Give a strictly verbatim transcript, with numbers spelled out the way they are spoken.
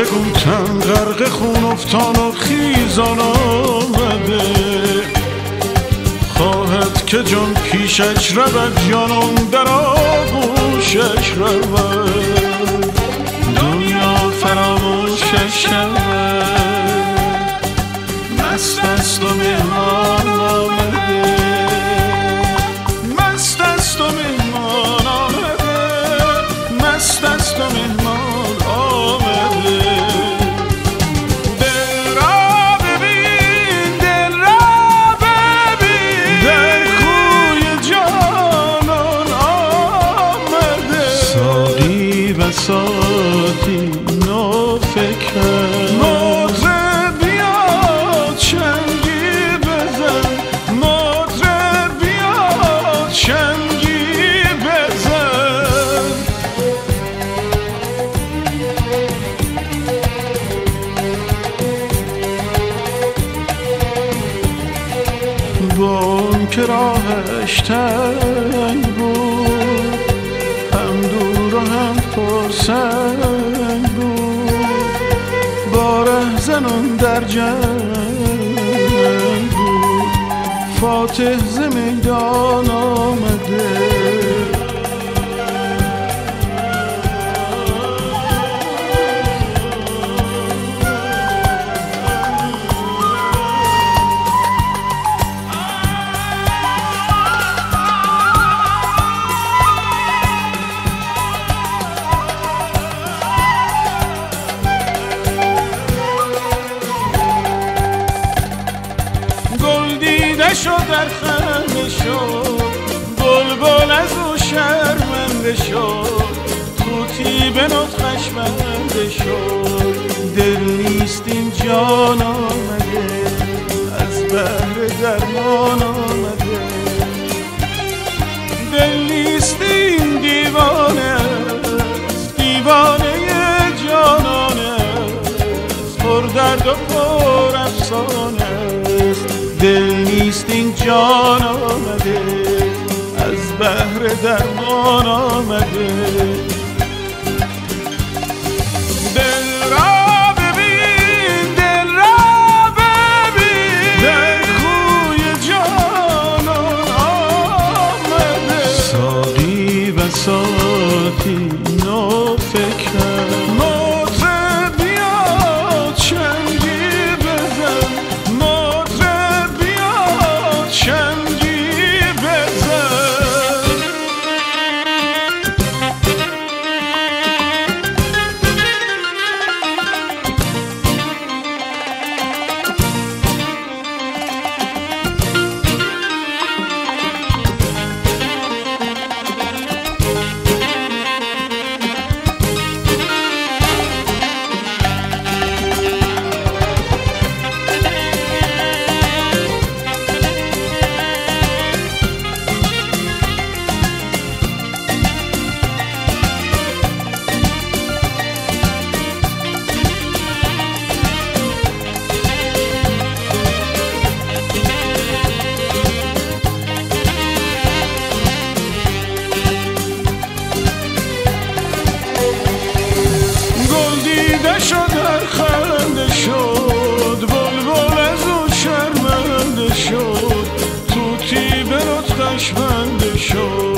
گوتن غرق خون افتان و خیزان آمده، خواهد که جان پیشش رود جانم در آغوشش رود، دنیا فراموشش شود، مست است و مهمان آمده، مست است و مهمان آمده، مست است و مهمان ساتی نو فکر مطره بیاد چنگی بزن، مطره بیاد چنگی بزن. با اون که راهش تنگ بود، هم دور و هم پرسنگ بود، با رهزنان در جنگ بود، فاتح ز میدان آمده. شد در خنده شد، بلبل از او شرمنده شد، طوطی به نطقش بنده شد. دل نیست این جان آمده، از بحر درمان آمده، دل نیست این دیوانه است، دیوانه جانانه است، پر درد و پر افسانه است. دل نیست این جان آمده، از بحر درمان آمده. دل را ببین، دل را ببین، در کوی جانان آمده. ساقی و ساتی نو فکر مطره بیاد چنگی بزن، شد در خنده شد، بلبل از او شرمنده شد، طوطی به نطقش بنده شد.